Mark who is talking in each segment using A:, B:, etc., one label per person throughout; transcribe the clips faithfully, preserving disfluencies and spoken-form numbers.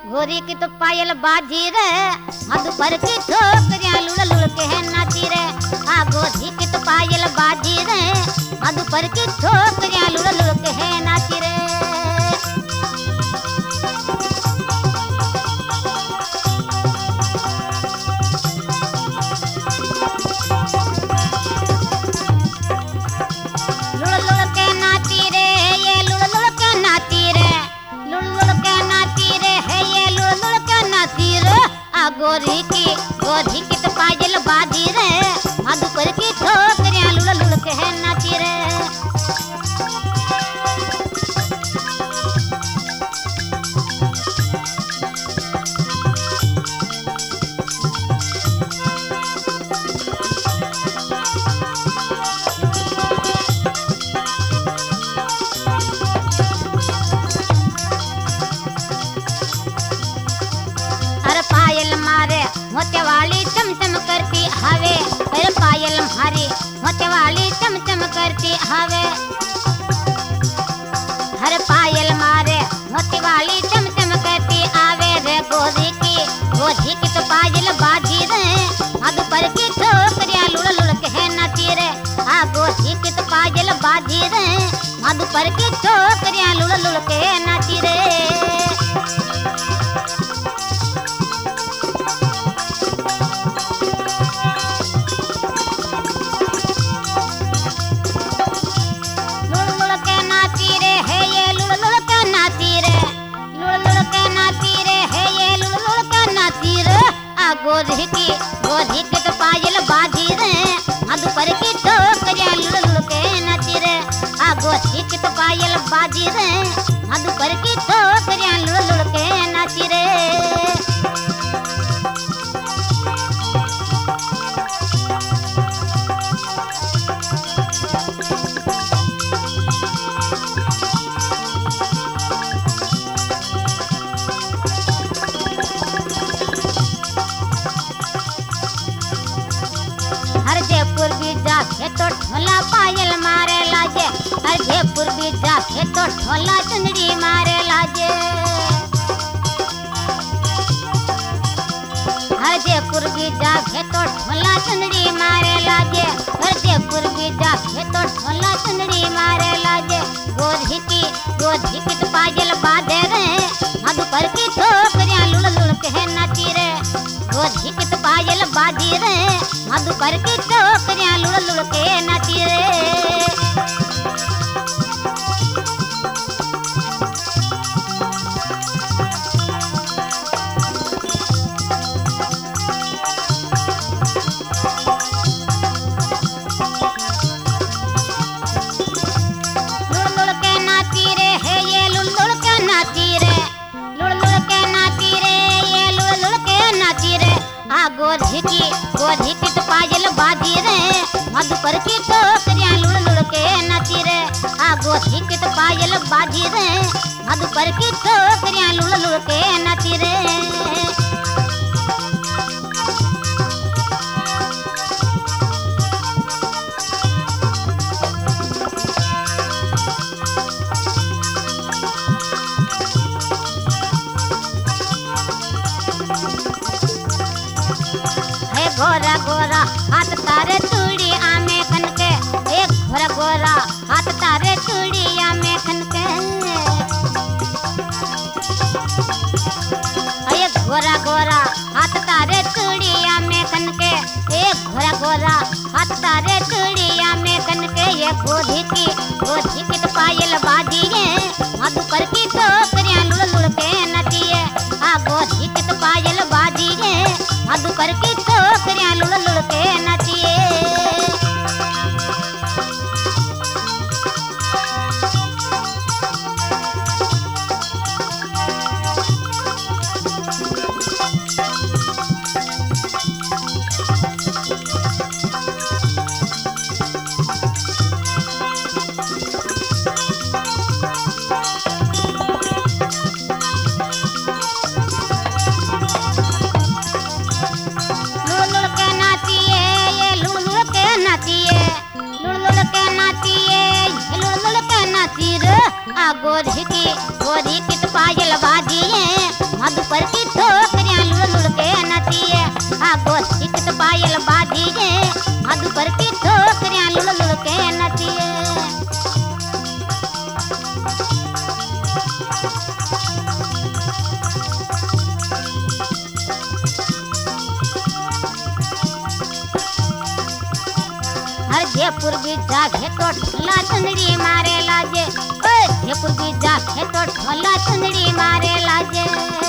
A: गोरी की तो पायल बाजी रे, मधुपर की ठोकरियां लुड़ लुड़ के है नाची रे। आ गोरी की तो पायल बाजी रे, मधुपर की ठोकरियां लुड़ लुड़ के है नाची रे। लुड़ लुड़ के नाची रे, ये लुड़ लुड़ के नाची रे, लुड़ लुड़ के नाची रे है ये लुड़ लुड़ के नाची रे। आ गोरी की गोरी की तो पायल बाजी रे, मधुपर की ठोकरियां लुड़ लुड़ के है नाची रे। अरे पायल मारे मोते वाली चमचम करती हवे, अरे पायल मारी मोते वाली चमचम करती हवे। हर पायल मारे मोती वाली चमचम करती आवे रे। गोरी की गोरी की तो पायल बाजी रे, मधुपर की ठोकरियां लुड़ लुड़ के है नाची रे। आ गोरी की तो पायल बाजी रे, मधुपर की ठोकरियां लुड़ लुड़ के है नाची रे। लुड़ लुड़ के नाची रे है ये लुड़ लुड़ के नाची रे, लुड़ लुड़ के नाची रे है ये लुड़ लुड़ के नाची रे। आ गोरी की गोरी की तो पायल बाजी रे, मधुपर की ठोकरियां लुड़ लुड़ के नाची रे। आ गोरी की तो पायल बाजी रे, मधुपर की ठोकरियां लुड़ लुड़ के नाची रे। हर जयपुर भी जाके तो ढोला पायल मारे लाजे, हर जयपुर भी जाके तो ढोला चुंदड़ी मारे लाजे। हर जयपुर भी जाके तो ढोला चुंदड़ी मारे लाजे, हर जयपुर भी जाके तो ढोला चुंदड़ी मारे लाजे। गोरी की गोरी की तो पायल बाजे रे, मधुपर की ठोकरियां लुड़ लुड़ के है नाची रे। गोरी की तो पायल बाजी रे, मधुपर की ठोकरियां लुड़ लुड़ के नाची रे। लुड़ लुड़ के नाची रे है ये लुड़ लुड़ के नाची रे, लुड़ लुड़ के नाची रे ये लुड़ लुड़ के नाची रे। आ गोरी की गोरी की तो पायल बाजी रे, मधुपर की ठोकरियां लुड़ लुड़ के नाची रे। आ गोरी की तो पायल बाजी रे, मधुपर की ठोकरियां लुड़ लुड़ के नाची रे। हे गोरा गोरा हाथ तारे चूड़िया में खनके, एक गोरा गोरा हाथ तारे चूड़िया में खनके। एक गोरा गोरा हाथ तारे चूड़िया में खनके, एक गोरा गोरा हाथ तारे चूड़िया में खनके। ये गोरी की गोरी की तो पायल बाजी है, मधुपर की ठोकरियां लुड़ लुड़ के नाची है। आ गोरी की तो पायल बाजी है, मधुपर की ठोकरियां लुड़ लुड़ के नाची है। जयपुर भी जागे तो ढोला चुंदड़ी मारे लाजे, ओए जयपुर भी जागे तो ढोला चुंदड़ी मारे लाजे।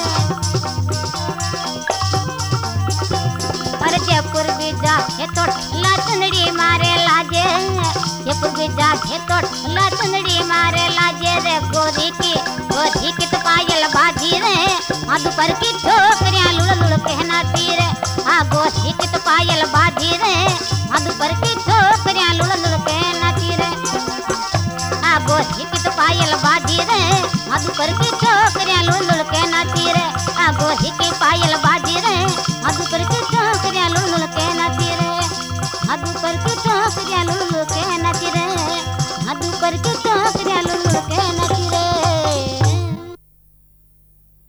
A: अरे जयपुर भी जागे तो ढोला चुंदड़ी मारे लाजे, जयपुर भी जागे तो ढोला चुंदड़ी मारे लाजे रे। गोरी की गोरी की तो पायल बाजी रे, मधुपर की छोकरियां लुड़ लुड़ कहनाती रे। हाँ गोरी की तो पायल बाजी रे, मधुपर की छोकरियां लुड़ लुड़ कहनाती रे। हाँ गोरी की तो पायल बाजी रे, मधुपर की छोकरियां लुड़ लुड़ कहनाती रे। हाँ गोरी की पायल बाजी रे,